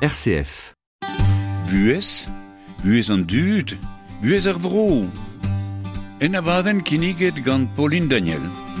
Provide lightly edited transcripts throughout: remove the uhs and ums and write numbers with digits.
RCF. Bues an dud, bues ar vro. En abadenn kinniget gant Pauline Daniel.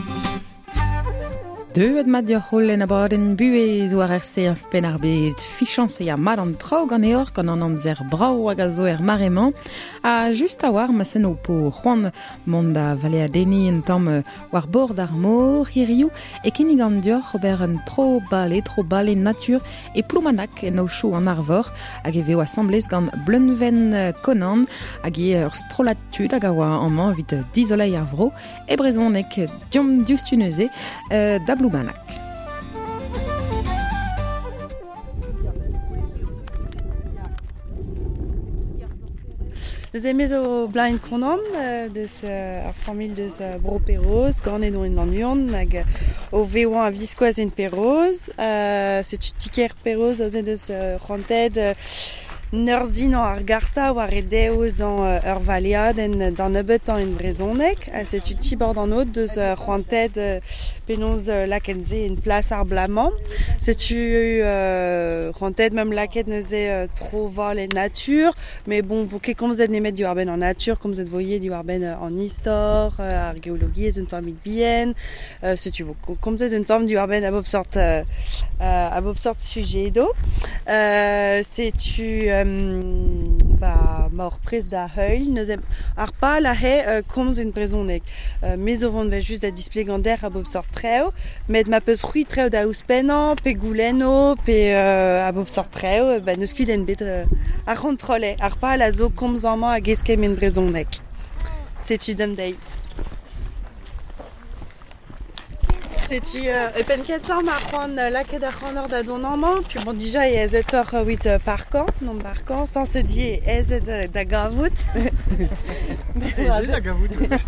Deuet mat dio c'holl en abadenn buez war RCF pen ar bet fichañse a mat an traoù gant eor gant an amzer brao hag a zo maremañ. A just a war ma seno po c'hoant mont da vale a deni en tamm war bord ar mor hirioù e kinnig an dioc'h ober un tro bale natur e ploumanak en aochou an arvor hag e veo assemblez gant bleunven konan hag e ur strolatud hag a oa an man evit dizolei ar vro e brezonek diom diustuneuze da Bloumanak. Deus emez o blaen konan deus ar familh deus bro peroz, gant eno en lannuan, hag o veoan a viskoaz en peroz. Setu tiker peroz a deus c'hanted neurzin ar garta war e deoz an ur valiad d'an nebeut an en brezonek. Setu tibord an out deus c'hanted penaos lakenze en plas ar blaman. Setu c'hanted mem laket neuze tro val en natur, mais bon, vo ket komzet nemet diwar ben an natur, komzet voye diwar ben an istor, ar geologi ez un tammig bien. Setu vo komzet un tamm diwar ben a bob sort sujeto. Setu ma ur prez da heuil, neuzem ar pal a he komz en brezonek. Mez o vont vel just da displeg an der a bob sort treo, met ma peus c'hwi treo da ouspennan, pe gouleno, pe a bob sort treo, neus kuit en bet ar kontrole. Ar pal a zo komz an man a geskem en brezonek. Setu dem dei. Setu pen ket tamm ar c'hoant laket ar c'hoant da don an man, puis bon, dija e ezet ur wit parkan, non parkan, sans se di ezet da gavout. Ezet da gavout.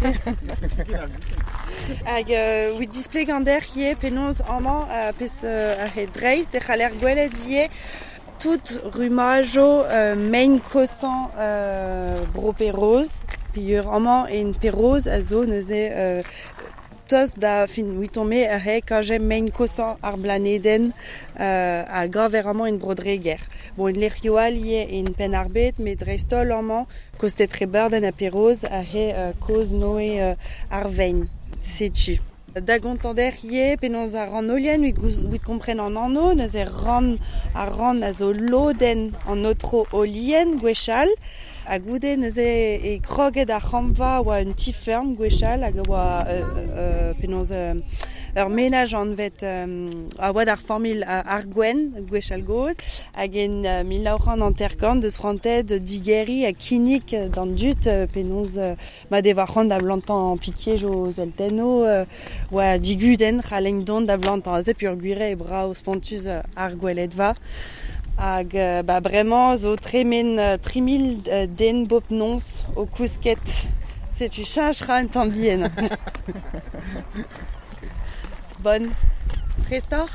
Hag wit displeg an der ie penaos an man pez ar he dreiz de c'haller gwelet ie tout rumajo mein kosan bro peroz, pi ur an man en peroz a zo neuze toz da fin witome a he kajem mein kosan ar blaneden a grav eraman en brodreger. Bon, en lec'hioal ie en pen arbet, met dreistol an man kostet tre beurden a peroz a he koz noe ar vein. Setu. Da gontander ie penaos ar ran olien wit kompren an anno, neuze ran a zo loden an notro olien gwechal, a goude neuze e kroget ar c'hamva oa un ti ferm gwechal hag oa penaos ur menaj an vet a oad ar famil ar gwen gwechal goz hag en milaouran an terkan deus c'hanted digeri a kinnik d'an dut penaos ma devar c'hant da blantan pikiej o zeltenno oa diguden c'haleng don da blantan a zep ur gwire e bra o spontus ar gwelet va. Hag bremañ zo tremen 3000 den bop nons o kousket. Setu chanjra un tamm bien. Bonne. Prestor.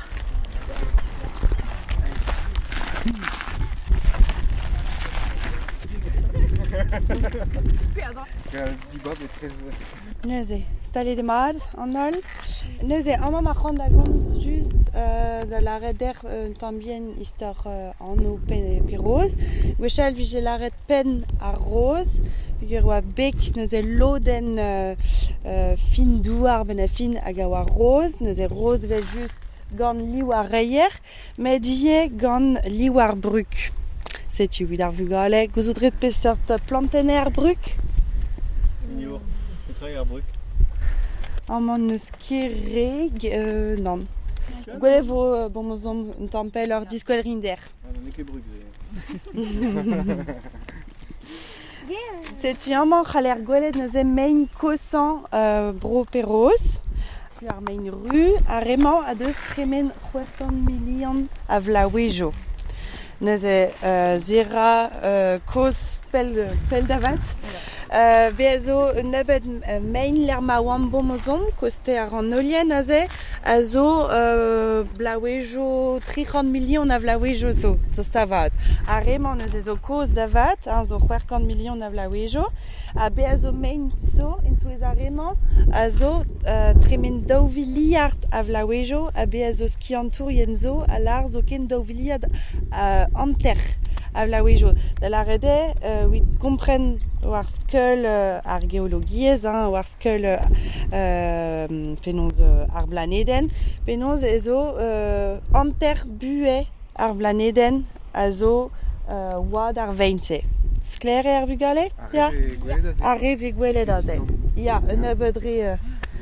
Neuze, stale de mad an ol. Neuze, an ma c'hant da gomz just da laret der tambien istor an o peroz. Gwechal vije laret pen ar roz, pigur oa bek neuze loden fin douar ben a fin hag a oa roz, neuze roz vel just gant liou ar reier, met ie gant liou ar bruk. Setu wid ar vugale, gouzoudret pe sort planten ar bruk? Nio, petra ar bruk. Amman neus kereg, non. Gwele vo bon mozom un tampel ur diskouel rinder. N'eo ket bruk Setu amman c'haller gwelet neuze mein kosan bro peroz, ar mein ru, a remañ a deus tremen 60 milion a vlaouejo. Neuze zera koz pel davat. Bezo nebet mein l'er ma wambo mozom, koste ar an olien a ze, a zo blaouejo 30 milion a vlaouejo zo stavat. A remañ neuze zo koz davat, zo 50 milion a vlaouejo, a be a zo mein zo en touez a remañ, a zo tremen 2 miliard avlawejo a be zo skiantour yenzo a lar zo ken daouviliad anter avlawejo. Da la rede oui comprennent war skull ar geologiez war skull penons ar blaneden penons ezo anter bue ar blaneden a zo oad ar veinse. Skler ar bugale? Ja. Arre ve gwelet a ze. Ja, un abedre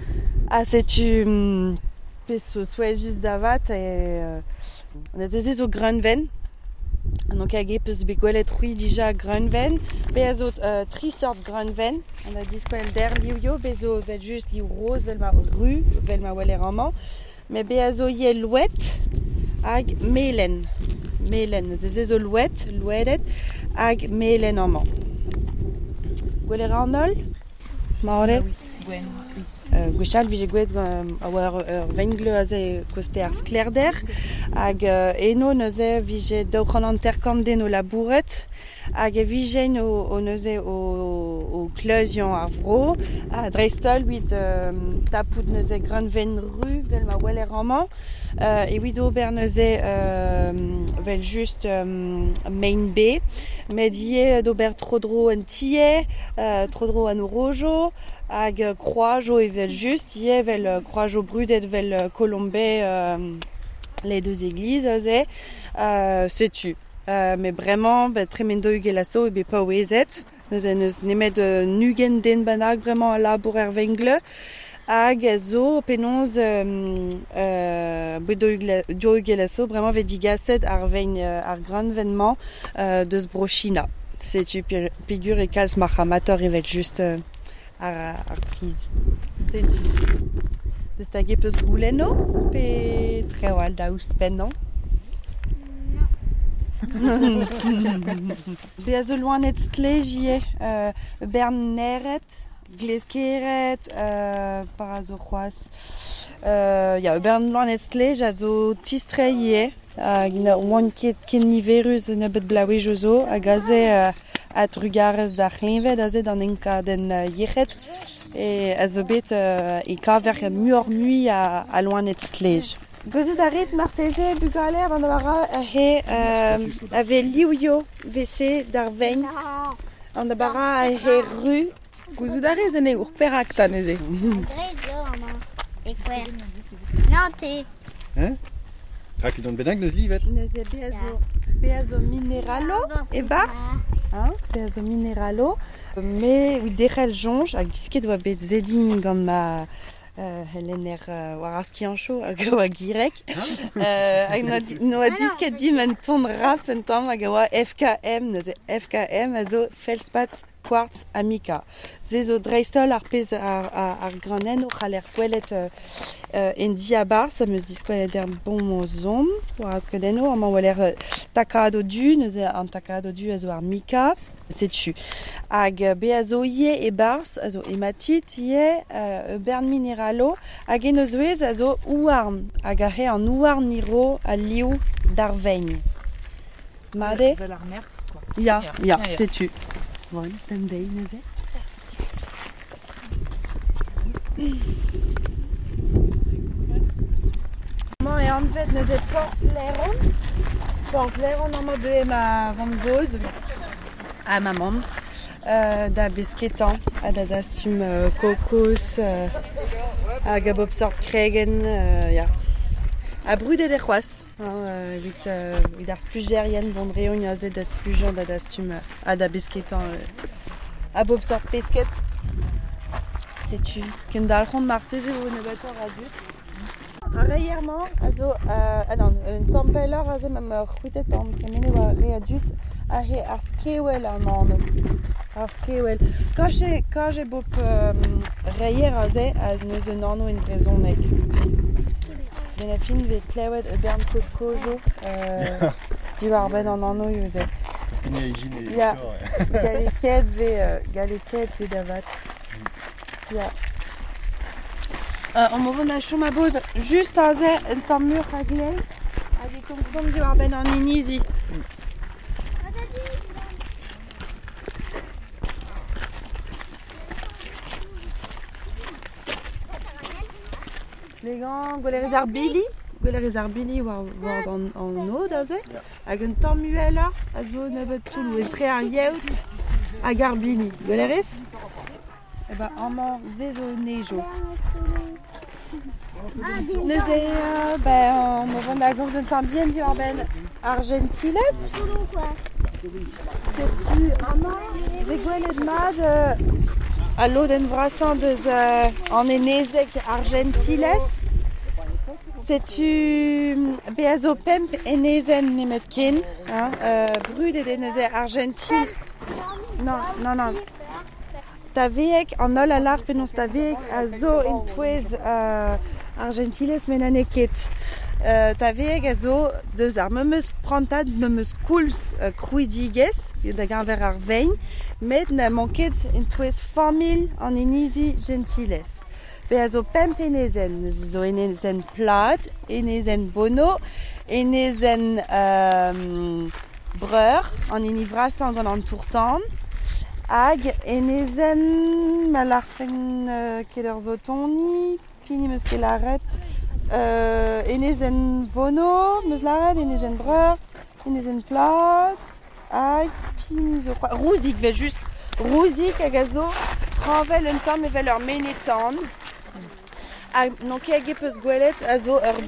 setu peso souez just davat neus eze zo grunven. Donc hag eus be gwelet rui dija grunven. Be a zo tri sort grunven. On a diskwel der liuio, be zo vel just liu rose, vel ma ru, vel ma weler amant. Me be a zo ye louet hag melen. Melen, neus eze zo louedet hag melen amant. Gweler an ol? Maore? Gwen. Gwechal vije gwed a war vengle a ze koste ar sklerder hag eno neuze vije daochant an terkamden o labouret hag vije o neuze o kleuzion ar vro a dreistol wid tapout neuze grunven ru vel ma weler amant e wid ober neuze vel just main B met ie d'ober trodro en tie trodro an rojo hag croajo evel just ie vel croajo brudet vel colombe les deux églises ze setu mais vraiment tremendo ugelasso e be pa oezet neus nemet nugen den banag vraiment a labour er vengle hag zo penons dio ugelasso vraiment ve digaset ar vein ar grunvenman deus brochina setu pigur e kalz mar amator evel just ar priz. Setu. Deus tag epeus gouleno pe trewal da ouspen, non? Be a zo loanet stlejie bern neret, gleskeret, par a zo c'hoaz. Ya, bern loanet stlej a zo tistreie, oan ket niverus nebet blaouejo zo, hag a ze at rugarez da c'hlenved, a ze dan enka den yechet, e a zo bet e kaver muor mui a loanet stlej. Gozut a rit marteze bugaler an bara a ve liuio vese d'ar vein an da bara a he ru. Gouzout a rez ene ur perak ta neuze. Drezo, ama. E kwer. Nante. Trak don benag neus livet. Neuze be a zo mineralo e bars. Be a zo mineralo. Me ou dechel jonj hag disket oa bet zedim gant ma Helener war ar skiancho hag oa girek. Hag noa disket dim an ton rap un tamm hag oa FKM, neuze FKM a zo felspad quartz amica. Ze zo dreistol ar pez ar granen o c'haller gwelet en diabar, ça meus diskwelet er bon mo zom, war az kedeno, ama waler takado du, neuze an takado du a zo ar mica, setu. Hag be a zo ie e bars, a zo ematit ie bern mineralo, hag en eus ouez a zo ouarn, hag a he an ouarn niro a liou d'ar vein. Made? Vel ar mer, quoi. Ya, Ya. setu. Bon, pem dei neuze. Mañ e anvet neuze porz leron. Porz leron an mo behe ma vant goz a ma mam. Da besketan, a da dastum kokos, hag a bob sort kregen, ya. A brudet e c'hoaz, evit ar spujerien d'an reon a zet da spujan da dastum a da besketan a bob sort pesket. Setu. Ken dalc'hant marteze vo nebator a dut. A reierman, a zo, un tempeller a ze mam c'houtet an tremene oa re a dut a he ar skewel an an. Ar skewel. Kaj e bop reier a ze a neus un anno en brezonek. Ben a fin ve klewet e bern koskojo diwar ben an anno yo ze. Pini a ijin e Ya. istor. Galeket ve davat. Ya. An mo vant a chom a boz just a ze un tamm mur a glel hag e komzom diwar ben an inizi. displegan, gweler ar Billy. Gweler ar Billy war an o da ze. Hag un tamuela a zo nebet tout tre ar yeout hag ar Billy. Gweler ez? Eba amañ zezo nejo. Neuze, on me vend à gomz un temps bien du ben Argentiles. C'est-tu amañ de gwelet mad a loden vrasan deus an enezek Argentiles. C'est-tu beazo pemp enezen nemet ken, brudet eneze Argentine. Non. Ta veek an ol a lar penos ta veek a zo en touez Argentiles men aneket. Ta veek a zo deus ar memeus prantad, memeus koulz krouidigez, da garver ar vein, met na manket en touez famil an enizi Gentiles. Be a zo pemp enezen, neus zo enezen plat, enezen bono, enezen breur, an eni vrasan gant an tourtan, hag enezen malarfen ket ur zo toni, pini meus ket laret, enezen vono, meus laret, enezen breur, enezen plat, hag pini zo... Rouzik vel just, rouzik hag a zo ranvel un tamm evel ur menetan. Non ket hag epeus gwelet a zo ur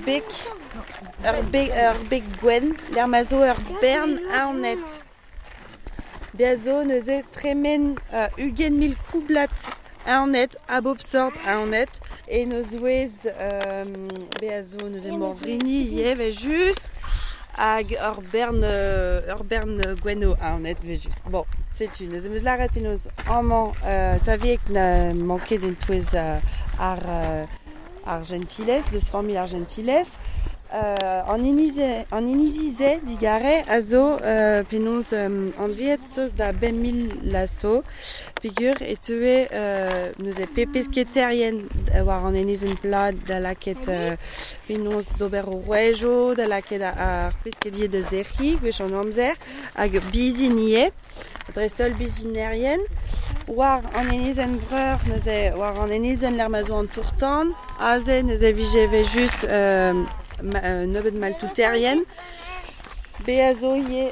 bek gwen, l'er ma zo ur bern aonet. Beazo neuze tremen ugen mil koublat aonet, abob sort aonet, et neus ouez beazo neuze morvrini ye ve just, hag ur bern gweno aonet ve just. Bon, setu, neuze meus laret pe neus amañ ta viek na manket en touez ar Gentiles, deus famil ar Gentiles. An inizi ze digare a zo penaos an vietoz da 20.000 lasso pigur e teue neuze pepesketerien war an enizen plat da laket penaos d'ober o rouejo, da laket ar peskedier de zerri, gwech an amzer, hag bizinie, drestol bizinerien, war an enizen breur, neuze war an enizen l'ermazo an tourtan, a ze neuze vijeve just nebet maltouterien. Beazo ye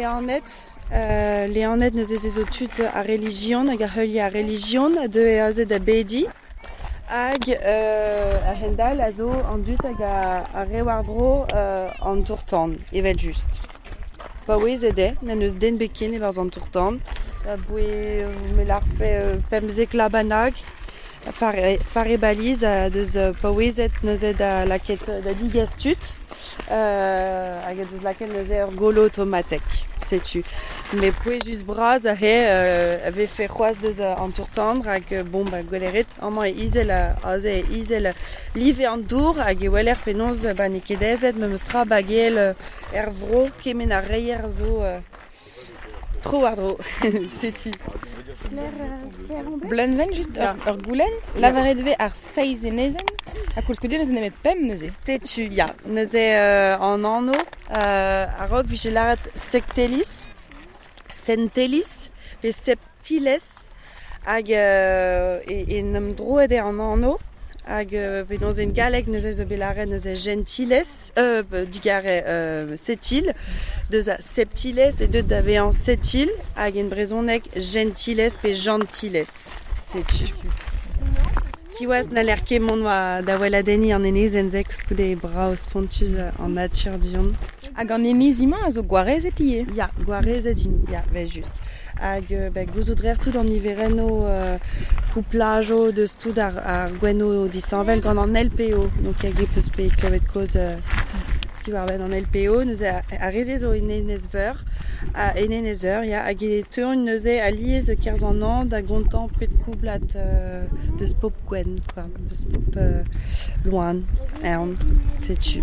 leanet neuze zezo tut a religion, hag a heulie a religion, a deux a zed a bedi, hag a hendal a zo an dut hag a rewardro an tourtan, evel just. Pa oe zede, na neus den beken e barz an tourtan, a boe melar fe pemzek labanag, fare baliz a deus paouezet neuze da laket da digastut hag a deus laket neuze ur golo tomatek, setu. Me poe just braz a he ave fe c'hoaz deus an tourtandre hag bon ba gweleret amañ e izel live an dour hag e weler penaos ne kedezet me meus tra bagel vro kemen a reier zo tro wardro, setu. Blenven just ur goulenn, lavaret ve ar 6 enezen, a koulskoude neuze nemet pem neuze. Setu, ya. Neuze an anno, a rog vije laret sectelis, centelis, pe septiles, hag en droet an anno, hag penaos en galek neuze zo belaret neuze gentiles, digare setil, deus a septiles e deut da vean setil, hag en brezonek gentiles pe gentiles, setu. Tiwaz na ler ket mon da weladeni an enezen ze koulskoude bra o spontuz an natur dion. Hag an enizimañ a zo gwarezet ie. Ya, gwarezet in, ya, ve just. Hag gouzoudrer tout an iverenno couplajo deus tout ar gweno disanvel gant an LPO. Donc hag epeus pe klevet koz diwar ben an LPO, neuze a reze zo enezer, ya, hag e teon neuze a liez kerz an an da gontan pet koublat deus pop gwen, quoi, deus pop loan, ern, setu.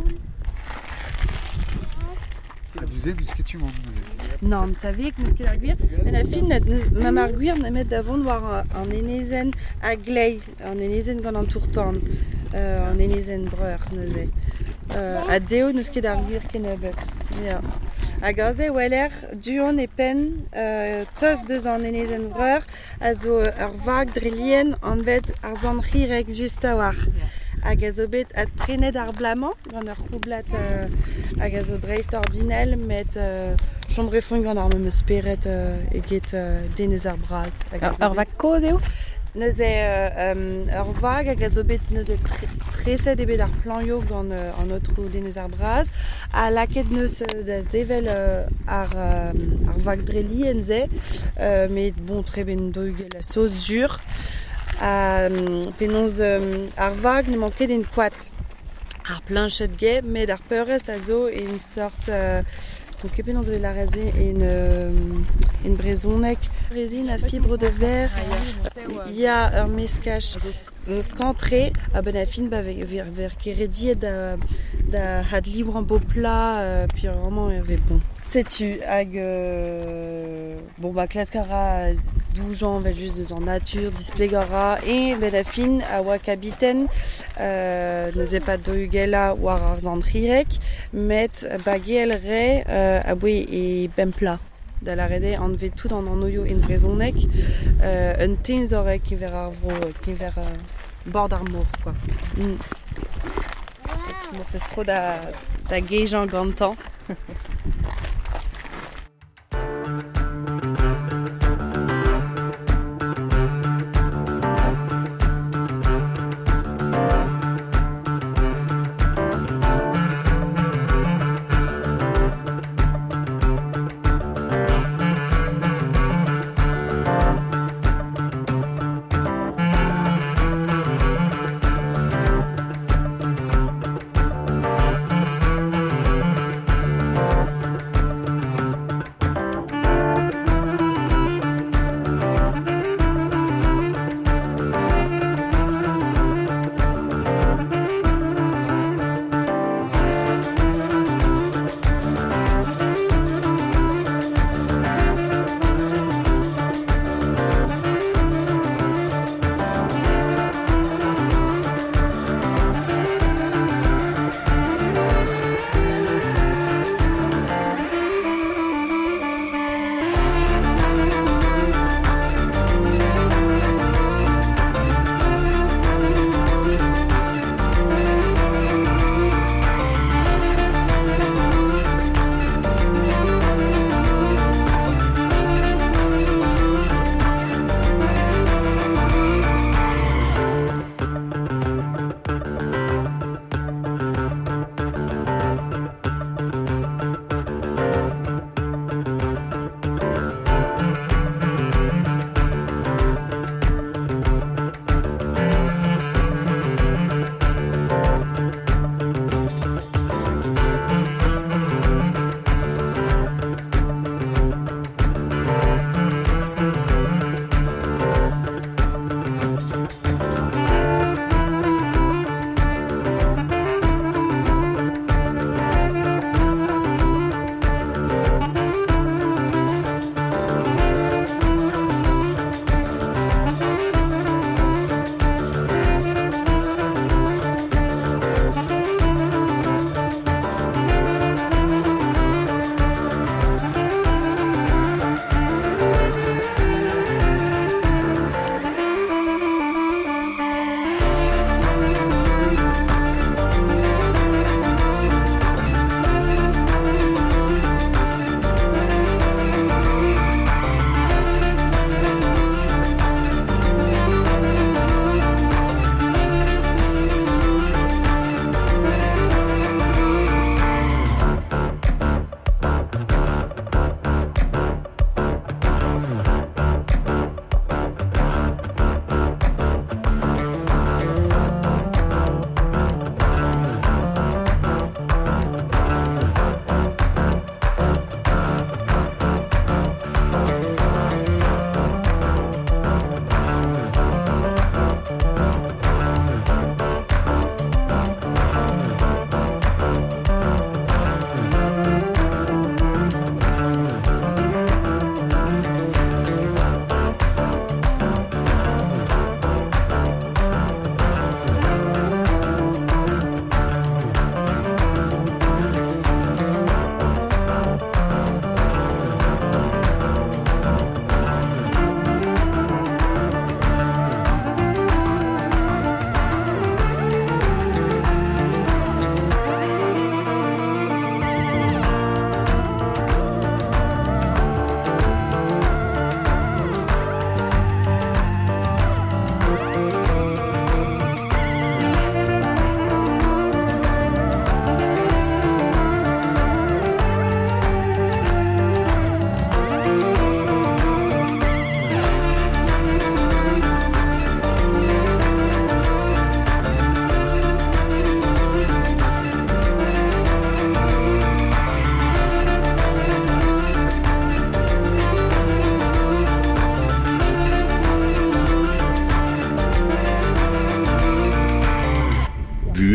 A duze deus ket tu man. Non, ta vek neus ket ar gwir, men a fin mam ar gwir nemet davon war an enezen a glei, an enezen gant an tourtan, an enezen breur neuze. A deo neus ket ar gwir ken ebet. Ya. Hag a ze weler duon e pen teus deus an enezen breur a zo ur vag drelien an vet ar zan c'hirek just a war. hag a zo bet at prenet ar blamant gant ur koublat hag a zo dreist ordinel met chombrefon gant ar meus peret eget denez ar braz. Ur vag koz eo? Neuze ur vag hag a zo bet neuze treset ebet ar planio gant an otro denez ar braz. A laket neus da zevel ar vag dreli en ze, met bon tre ben dougel a sauce zur. Penaos ar vag ne manket en koat ar planchet ge, met ar peurest a zo en sort donc penaos vel a redze en brezonek rezin a fibre de verre ya ur meskach zo skantre a ben a fin ver kerediet da had libre an bo plat puis vraiment avait bon setu hag bon ba klaskara 12 ans vel just deus an natur displegara e ben a fin a oa kabiten neuze pat dougela war ar zandrirek met bagel re a boe e ben plat da la rede an vet tout an oio en brezonek un tenzorek ki ver ar vro ki ver bord ar mor quoi. Mo peus tro da gejan gantan.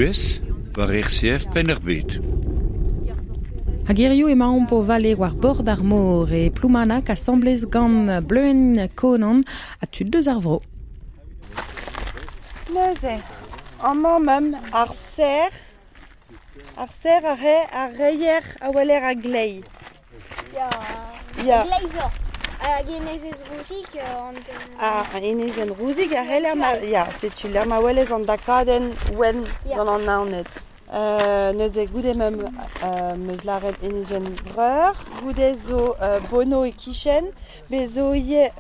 US war RCF Pennerbet. Hagirioù ema po vale war bord ar mor e ploumanak a semblez gant bleuen konan a tud deus ar vro. Neuze, amañ mem ar ser a reier a weler a glei. Ja. Gleiser. Genezez rousik Enezen rousik a heller ma... Ja, setu l'er ma welez an dakaden wen gant an naonet. Neuze goude mem meus laret enezen breur, goude zo bono e kichen, bezo ie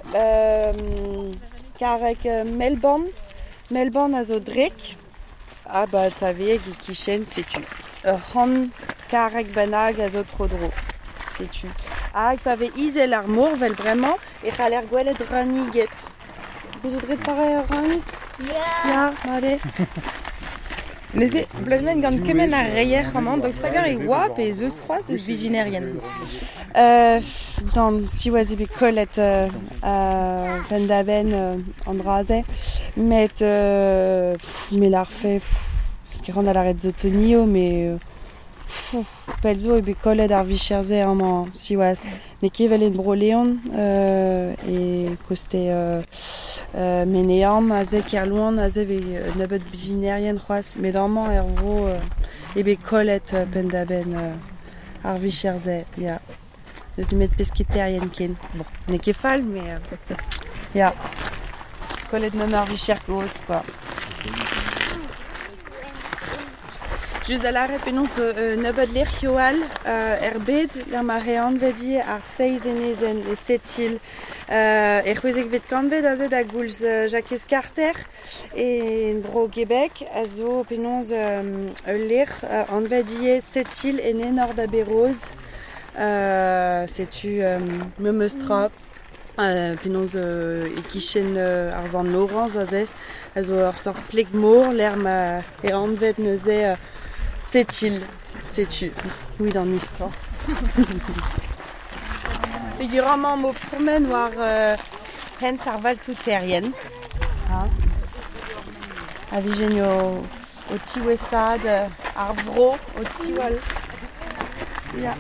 karek Melbourne a zo drek, ta veeg e kichen setu. Ran karek benag a zo trodro, setu. Hag pa ve izel ar mor vel bremañ e c'haller gwelet ranniget. Vous voudrez parler à rannig? Ja, allez. Neuze, blemen gant kemen ar reier amañ, donc stagar e oap e zeus c'hoaz deus vijinerien. Dan siwaz ebe kollet pendaben an draze, met l'arfe, sk ran a laret zo tonio, met pelzo ebe kollet ar vicherze amañ siwaz. Ne kevelen broleon e koste meneam a ze kerlouan a ze ve nebet bijinerien c'hoaz, met amañ er vro ebe kollet pendaben ar vicherze, ya. Eus met pesketerien ken. Bon, ne ket fall, mais ya. Kollet mem ar vicher goz, quoi. Just da laret penaos nebet ler kioal bed, l'ar ma reanvedi ar 6 enezen e 7 il. C'hwezek vet kanvet a zed a goulz Jacques Carter e bro Quebec a zo penaos ler anvedi 7 il en enor da beroz. Setu memeustra penaos e kichen ar zan Laurence a zo ar sort pleg mor l'er ma e anvet neuze setil, setu, oui dans l'histoire. Figuramañ mo pourmen war hent ar valtouterien. A vijen o tiwesad ar vro o tiwal. Ja.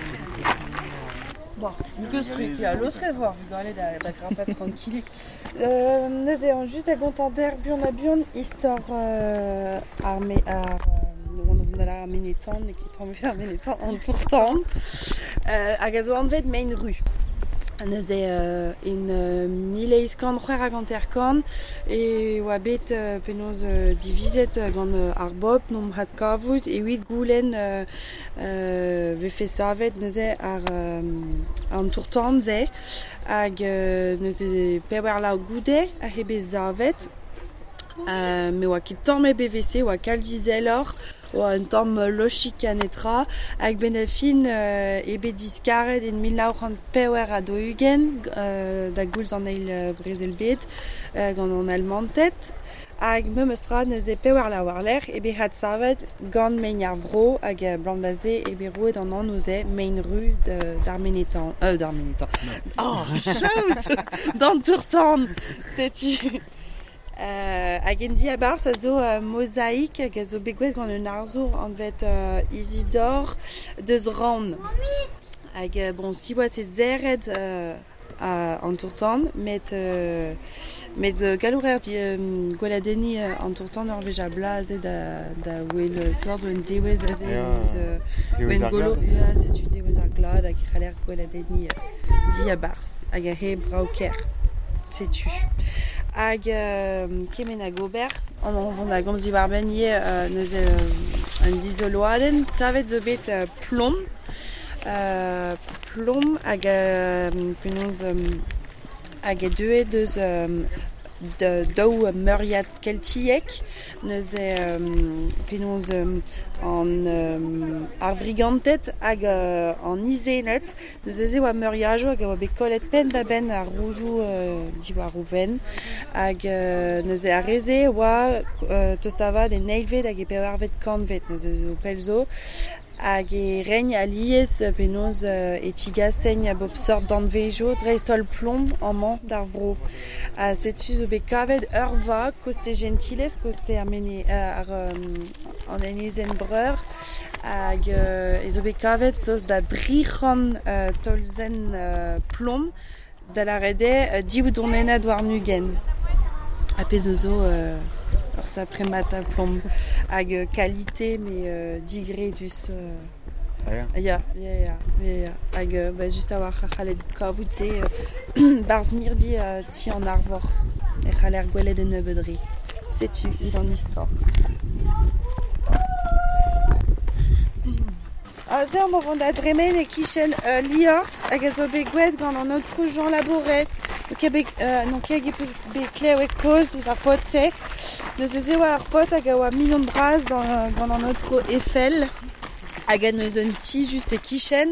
Bon, keus ruk, ya, l'eus ket voir, gale da grapat tranquillik. Neuze an just a gontan derbion a bion istor ar la menetan, et qui tombe à menetan en tourtant. Hag a zo anvet main ru. Neuze in mileiz kan c'hwer a gant kan e oa bet penaos divizet gant ar bob nom hat kavout e huit goulen vefe savet neuze ar an tourtan ze hag neuze pewer la goude a hebe zavet me oa ket tamm e BVC oa kaldizelor oa un tamm lochik anetra hag benefin ebe diskaret en 1940 a dohugen da goulz an eil brezelbet gant an almantet hag memeustra neuze pewer la war-ler ebe hat savet gant mein ar vro hag blandaze ebe roet an anouze main ru d'ar menetan oh, chose d'an tourtan setu. Hag en diabar sa zo mosaik hag a zo begouet gant un arzour anvet Isidore deus ran. Hag bon, si oa se zerred an tourtan, met galourer gweladeni an tourtan ur veja bla ze da ouel toar zo un dewez a ze dewez ar glad. Ya, setu dewez ar glad hag c'haller gweladeni diabars hag a he brauker setu. Hag kemen a gober, an vont a gomzi war ben ye neuze un dizoloaden, tavet zo bet plom hag penaos hag e deuet deus daou meuriad keltiek, neuze penaos an ar vrigantet hag an izenet, neuze ze oa meuriajo hag oa bet kollet pen da ben ar roujou diwar o ben hag neuze a reze oa tostavad en eilvet hag e pewarvet kanvet, neuze zo pelzo hag e reiñ a liez penaos e tigaseigne a bob sort d'anvejo dreistol plomb amman d'ar vro. Setu zo bet kavet ur va koste gentiles, koste an enezen breur, hag e zo bet kavet tos da dric'han tolzen plomb da la rede div dournenet war nugen. A pezo zo ur sapремata plomb hag qualité mais digredus. Ya. Hag just a war c'halet kavout se barz mirdi ti an arvor. E c'haler gwelet en nebeudri. Setu, dans l'histoire. Ze am vant da dremen e kichen liors hag a zo bet gouet gant an outro Jean Laboret. Non keg e peus bet kleo e koz douz ar pot se. Neuze ze oa ar pot hag a oa million braz gant an outro Eiffel. Hag a neus un ti just e kichen.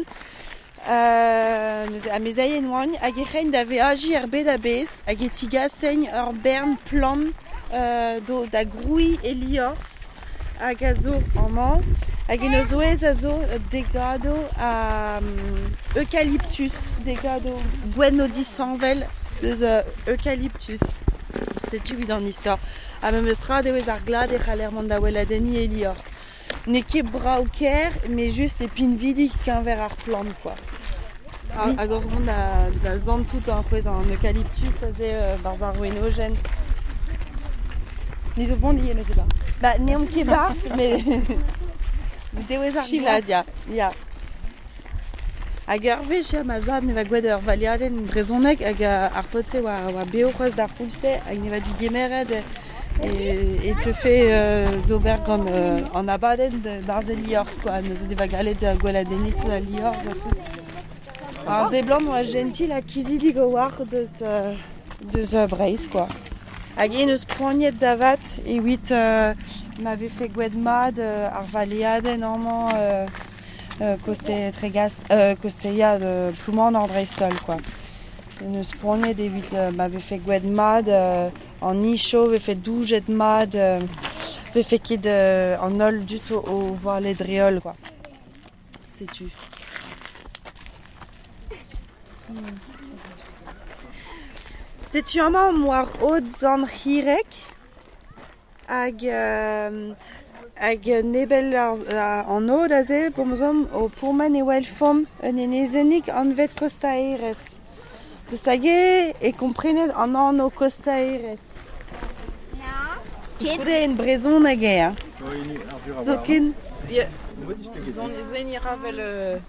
A mezaien oan hag e c'hein da veaji er bet a bez hag e tigaseigne ur bern plan da groui e liors hag a zo amman. Hag en eus oez a zo degado a eucalyptus, degado gwen o disanvel deus eucalyptus. Setu vid an istor. A mem eus tra deus ar glad e c'haler mont da weladeni e liors. Ne ket brao ker, mais just e pin vidik kenver ar plant, quoi. Hag ur mont da zant tout an c'hwez an eucalyptus a ze barz ar wenogen. Ni zo vont lié, ne se pas. Ba, ne om ket barz, mais... Dewez ar glad, ya. Hag ur vez ma zad ne va gouet ur valiaden brezonek hag ar potse oa beo c'hoaz d'ar poulse hag ne va digemeret e te fe d'ober gant an abaden de barze liors, quoi. Neuze de va galet gweladenit tout a liors a tout. Ar ze blant oa gentil a kizidig o war deus breiz, quoi. Hag en eus prognet davat evit m'avait fait gouet mad ar valiaden amman koste tregas koste ya ploumant ar dreistol, quoi. En eus prognet evit m'avait fait gouet mad an nisho ve fait doujet mad ve fait ket an ol dut o voile dreol, quoi. Setu. Setu amman moar od zan hirek hag nebel an od a ze pomzom o pourmen e wel fom un enezennik an vet Costa Aires. Deus hag e komprenet an an o Costa Aires. Ja. Skoude en brezon hag e, zokin. Zon zen ira vel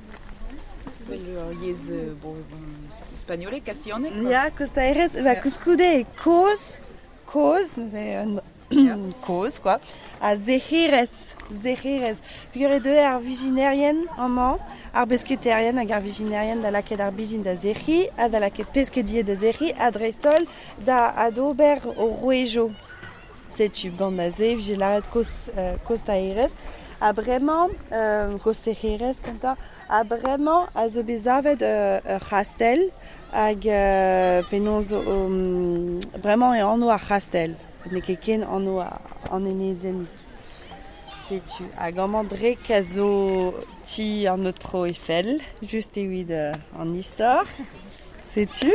yez espagnolé, castillanais. Ya, Costa Aires, skoude e koz, nous e koz, quoi, a Zeheres. Pigure de ar viginerien amman, ar besketerien hag ar viginerien da laket ar bizin da Zehi, a da laket peskedie da Zehi, a dreistol da adober o Rouejo. Setu, blant da ze, vigilaret Costa Aires. A bremañ, Costa Aires, kanta, a bremañ a zo bezavet c'hastel hag penaos bremañ e anno ar c'hastel. Ne ket ken anno an enezennik. Setu. Hag amman drek a zo ti an outro Eiffel, just evit an istor. Setu.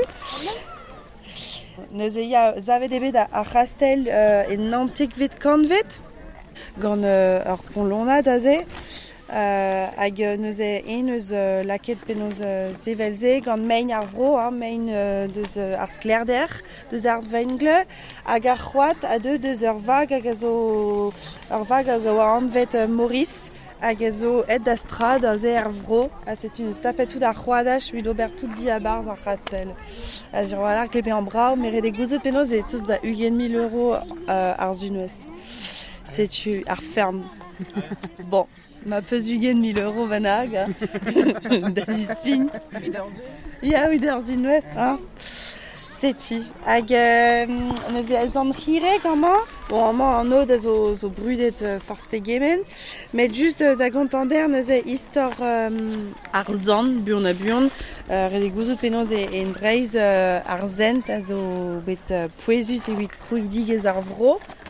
Neuze ya zavet ebet ar c'hastel en nantek vet kanvet. Gant ur ponlona da ze, hag neuze eus laket penaos sevelze gant mein ar vro, mein deus ar sklerder, deus ar vengle, hag ar c'hoat a deus ur vag hag a zo ur vag hag oa anvet Maurice, hag a zo et da strad a ze ar vro, a setu neus tapet tout ar c'hoadaj vid ober tout di a barz ar c'hastel. A zir oa klepe an brao, mere de gouzet penaos e touz da €100,000 ar zunuez. Setu ar ferm. Bon, ma peus €100,000 vanag, da zispin. Ya, oui, d'ar zunuez, hein. Setu. Hag neuze a zan hirek amman, bon, amman an od a zo brudet farz pegemen, met just da gantander neuze istor ar zan, buan a buan, rede gouzout penaos en breiz ar zent a zo bet pouezus evit krouidigez ar vro,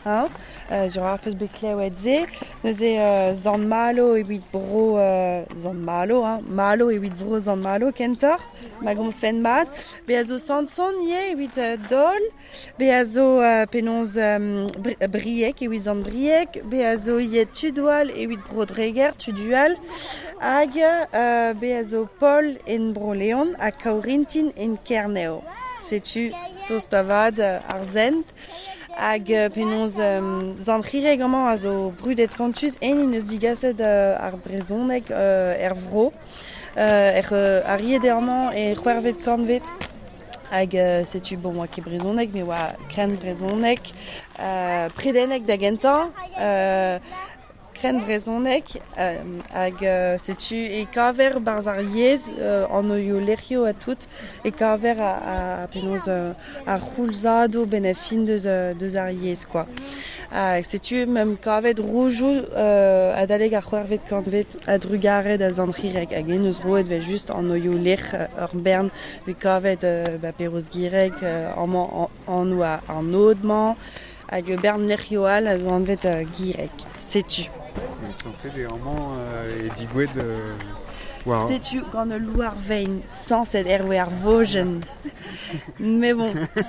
hein. Sur ar peus beklewet ze. Neuze zan malo evit bro zan malo, hein. Malo evit bro zan malo kentor. Ma gomz fen mat. Be a zo sanson ye evit dol. Be a zo penonz briek evit zan briek. Be a zo ye tudoal evit bro dreger tudual. Hag be a zo Paul en bro leon a kaorintin en kerneo. Setu tostavad ar zent. Hag penonz zan c'hireg amañ a zo brudet kantus en eus digaset ar brezonek vro. Ar ried amañ e c'hwervet kanvet. Hag setu bon oa ket brezonek, me oa kren brezonek. Predenek da gentañ. Kren brezonek, hag setu e kaver barz ar yez an oio lercio a tout, e kaver a penonz ar c'houlzado ben a fin deus ar yez, quoi. Setu mem kavet roujou a daleg ar c'hwervet kanvet a drugaret a zantrirek, hag en eus roet ve just an oio lerc ur bern ve kavet peroz girek an oa an odman, hag bern lercioal a zo anvet girek, setu. Mais censé des romans et digoued wow. Sais-tu quand le louar veine sans cette RWR Vosgen. Mais bon.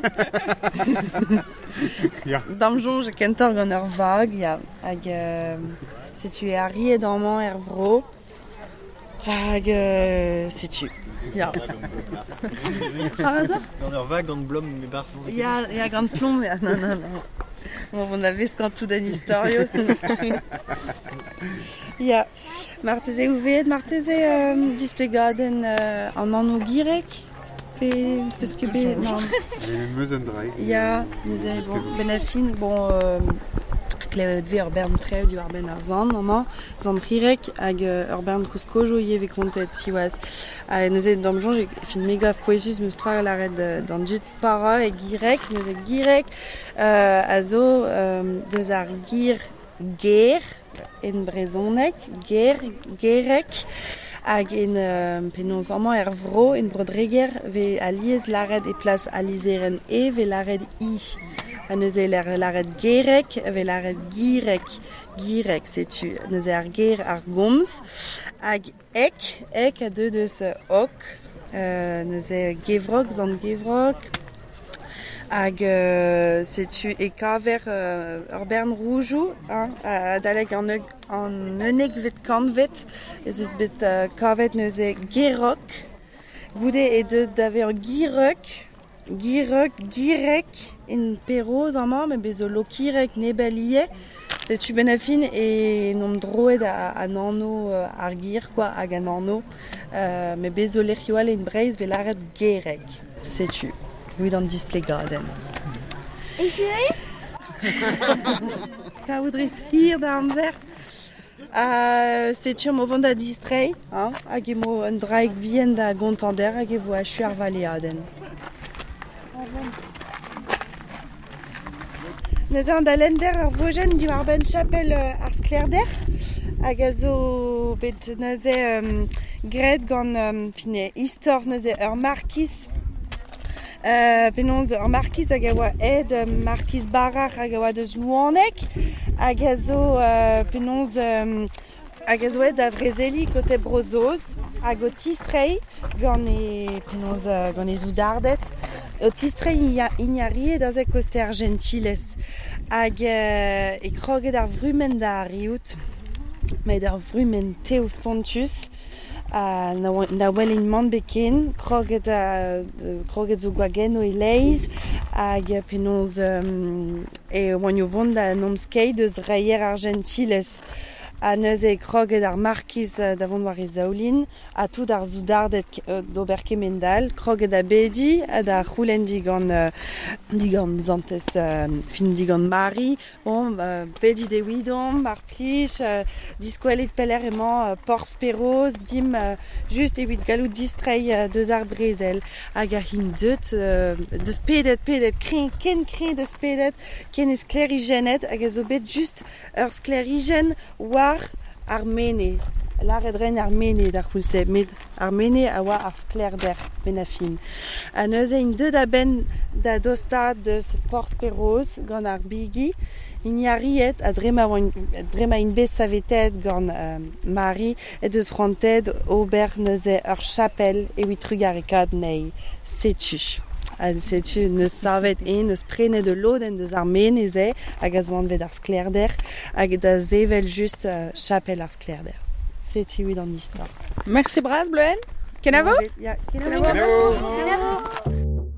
Yeah. Damjon je kentor gant ur vag, ya. Hag sais-tu e ari dans mon ervro. Hag sais-tu. Ya. Gant ur vag gant blom me bar sans. Ya gant plomb, ya. Non. Bon, on avait ce quand tout d'un historio. Ya. Marteze ouvet, marteze displegaden an anno girek. Parce que non. Meusendreig. Ya, neuze bon, ben a fin, bon, klevet ve ur bern trev du ar ben ar zan, zan prirek, hag ur bern koskojo ye ve kontet siwaz. Neuze damjon, j'ai fin megav poesus meus tra laret d'an dut para e girek, neuze girek, a zo deus ar gir ger, en brezonek, gerek, hag en penonz amañ vro en brodreger ve aliez laret e plas alizeren e ve laret i. A neuze laret gerek ve laret girek setu. Neuze ar ger ar gomz, hag ek a deus ok, neuze gevrok, zan gevrok, hag setu e kaver ur bern roujou, a daleg an eunek vet kanvet, ez eus bet kavet neuze gerok, goude e deud d'ave ur girek en peroz amañ, me bezo lokirek nebalie, setu ben a fin e nom droed an anno ar gir, quoi, hag an anno, me bezo lercioal en breiz ve laret gerek, setu. Oui, dans le display garden. Et tu Ka voudrais hir da amzer. C'est mo vant da distray, hein, hag emo un draig vien da gontander hag evo a chuar valeaden. Neuze an da lender ur vojen di war ben chapel ar sklerder, hag a zo bet neuze gret gant fine istor neuze ur markiz. Penonz ur markiz hag a oa ed markiz barar hag a oa deus louanek, hag a zo penonz hag a zo ed a vrezeli koste brozoz, hag o tistrei gant e penonz gant e zoudardet. O tistrei ignari da ze koste ar gentilez, hag e kroget ar vrumen da riout, met ar vrumen teus pontus, na welin man beken, kroget zo gwageno e leiz, hag penonz e oan jo vont da nomskei deus reier ar gentilez. A neuze kroget ar markiz da vont war e zaoulin, a tout ar zoudardet d'ober kemendal, kroget a bedi, a da c'houlen digant zantez fin digant mari, bon, bedi de widom, mar plij, diskwelet peller emañ porz peroz, dim just evit gallout distrei deus ar brezel, hag a hin deus pedet, ken deus pedet, ken eus sklerigenet, hag a zo bet just ur sklerigen war ar mene. la redren armene da hulse med armene awa ar skler der benafin. A neus ein deud a ben da dosta deus porsperoz gant ar bigi, in yariet a drema in bez savetet gant Mari et deus ranted ober neuze ur chapel e vitrugarikad nei setu. Setu neus savet neus prene de loden deus armeneze hag a zoan vet ar sklerder hag da zevel just chapel ar sklerder. Setu vid an istor. Merci braz, Bleuhen. Kenavo? Ja, Kenavo.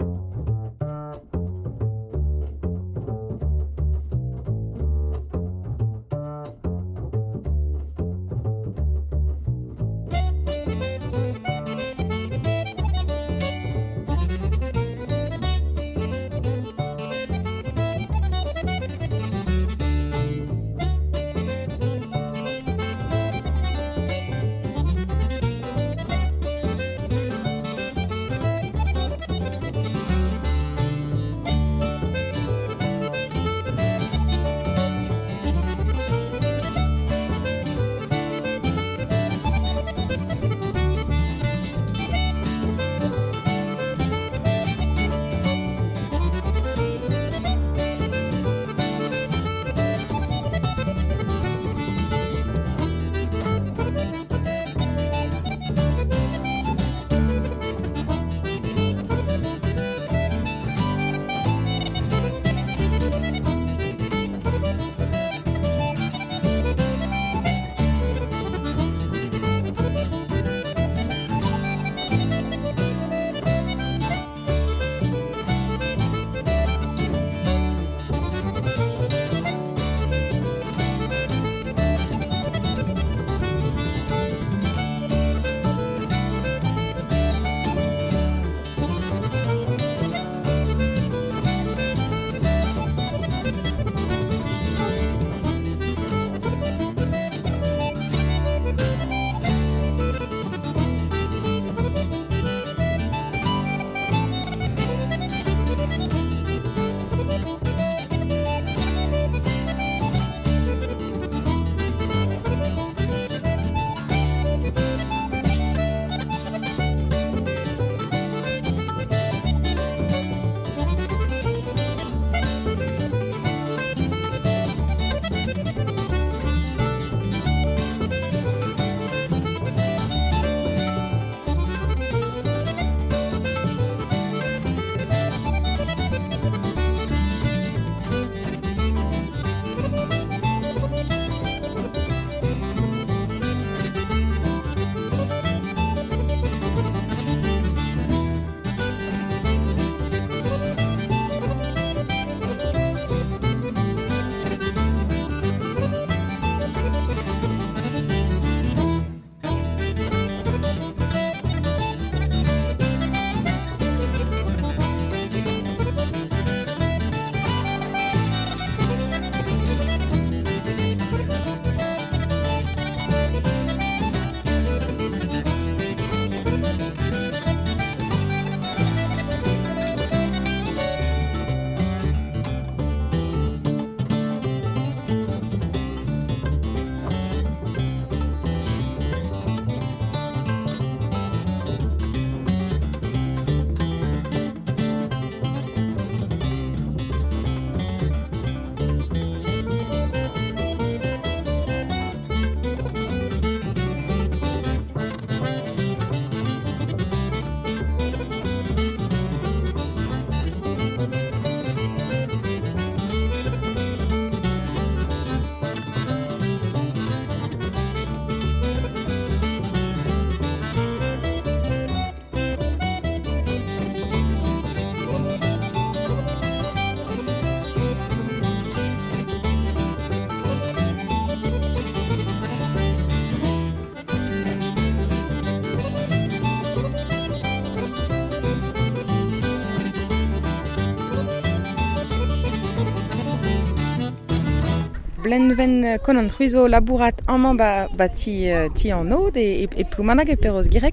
blenven konant c'hwizo labourat amañ ti an od e ploumanag e peroz girek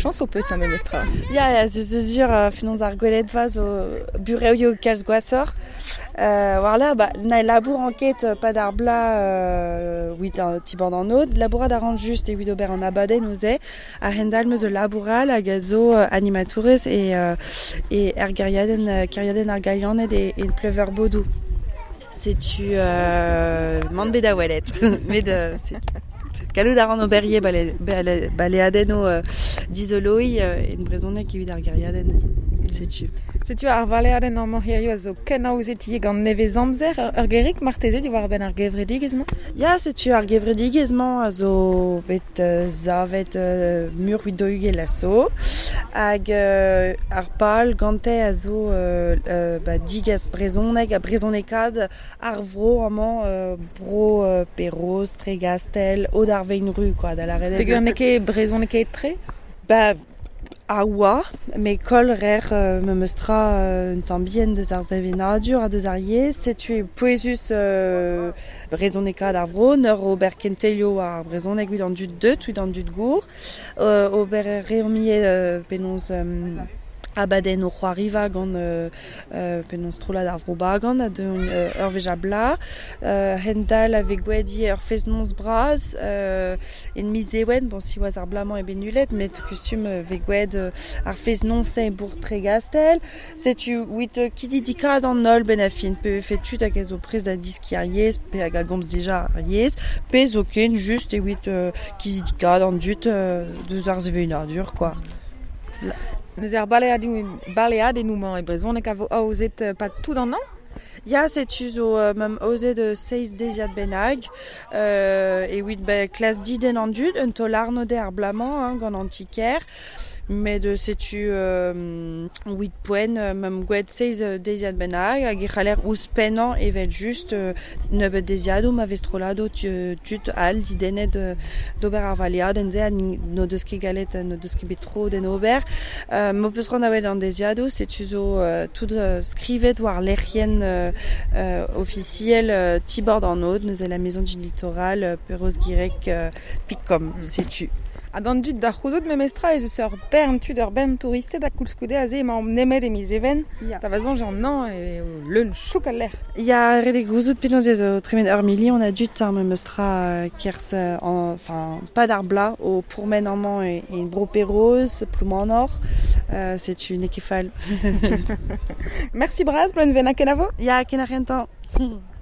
chance au peu ça memestra. Ja, c'est sûr, finons ar gwelet vaz o bureoio kalz gwasor. War là, na labour enquête pas d'arbla, oui, tibord en autre. Labourad arrange juste et oui d'ober en abaden ouzé. A rendal meuse laboural, a gazo animatourez et ergariaden argalianet et pleuver bodou. C'est-tu mande beda welet. Mais c'est galou d'aran oberrier baleadeno d'isoloi une brezonne qui vit d'argariaden. C'est-tu. C'est-tu ar valeaden an morhierio a zo ken aouzetiye gant nevez amzer ur gerik marteze di war ben ar gevredigezman? Ja, c'est-tu ar gevredigezman a zo bet zavet mur widoug lasso hag ar pal gante a zo digaz brezoneg a brezonekad ar vro amant bro perros, tregastel, od ar vein ru, quoi, da la redel. Pegur neke brezoneke tre? A oa, me kol rer me meustra un tambien deus ar zevenadur a deus ar yez, setu poezus brezoneka d'ar vro, neur ober kentelio ar brezonek vid an dud deut, vid an dud gour, ober reomie penons abaden o c'hoariva gant penons trola d'ar vro bagan a deun ur veja bla, hendal ave gwedi ur feznons braz, en mizewen, bon si oaz ar blaman e benulet, met kustum ve gwed ar feznons e bour tregastel, setu wit kizidikad an nol ben a fin, pe fetu hag ezo prez da diski ar yez, pe hag a gomz deja ar yez, pe zo ken just e wit kizidikad an dut deus ar zevenadur, quoi. Neus ar baleadenouman e brezonek a vo aouzet pat tout an an? Ja, setu zo mem aouzet 6 deziad benag, e wit klas diden an dud, un tol arnode ar blaman, gant antiker, met setu wit poen mem gwed 6 deziad benag, hag e c'haller ouz pennan evet just neubet deziadou ma vestrolado tut al didenet d'ober ar valiad en ze no deus ket galet no deus ket betro den ober. Mo peus ran avet an deziadou, setu zo tout skrivet war lerien officiel tibord an od, neus la maison du littoral, peroz girek pikom, setu. A dan dud da c'houzout memestra ez eus ur bern tud ur bern touristet da koulskoude a ze emañ nemet emiz even, da vazon jan an e leun chouk al ler. Ya redek gouzout penaos ez tremen ur mili, on a dud memestra kers, enfin, pas d'ar bla, o pourmen amant e bro peroz, ploum an or, c'est une ekefal. Merci braz, blen ven a kenavo? Ya, ken a rentan.